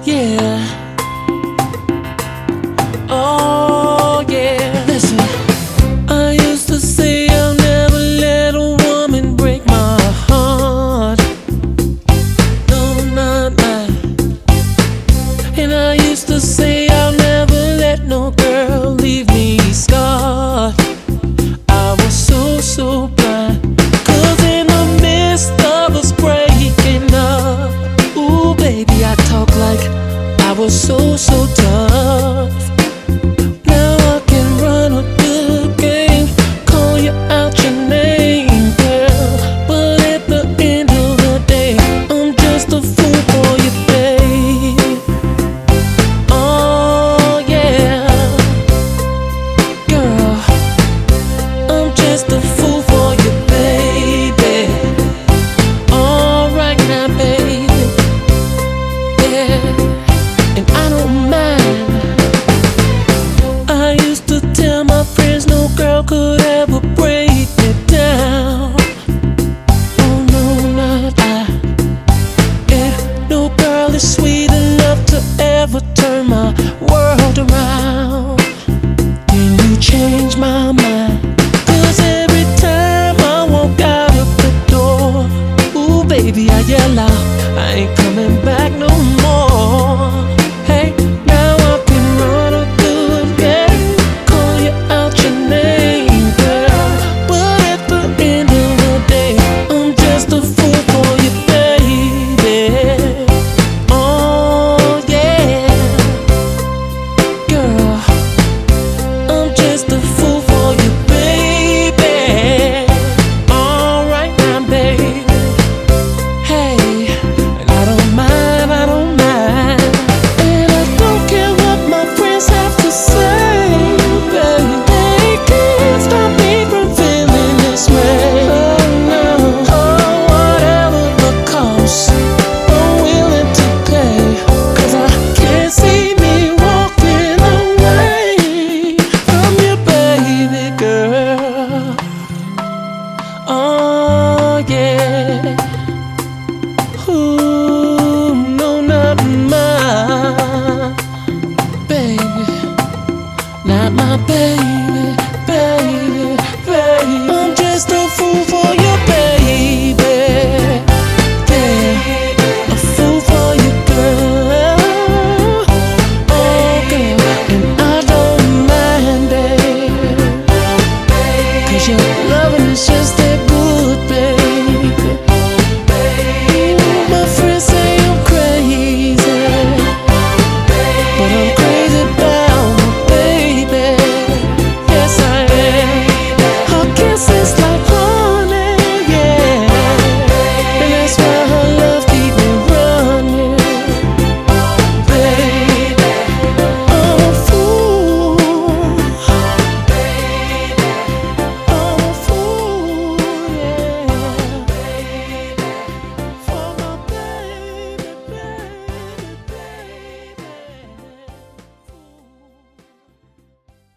Yeah. Oh, yeah. Listen, I used to say I'll never let a woman break my heart. No, not mine. And I used to say I'll never let no girl leave me scarred. I was so blind. 'Cause in the midst of us breaking up, ooh, baby, I talk like I was so tough. Now I can run a good game, call you out your name, girl. But at the end of the day, I'm just a fool for you, babe. Oh yeah, girl, I'm just a fool for you, baby. Alright now, baby, yeah, and I don't mind. I used to tell my friends no girl could ever break me down. Oh no, not I. Yeah, no girl is sweet enough to ever turn my world around. And you change my mind, 'cause every time I walk out of the door, ooh baby, I yell out, I ain't coming back no more.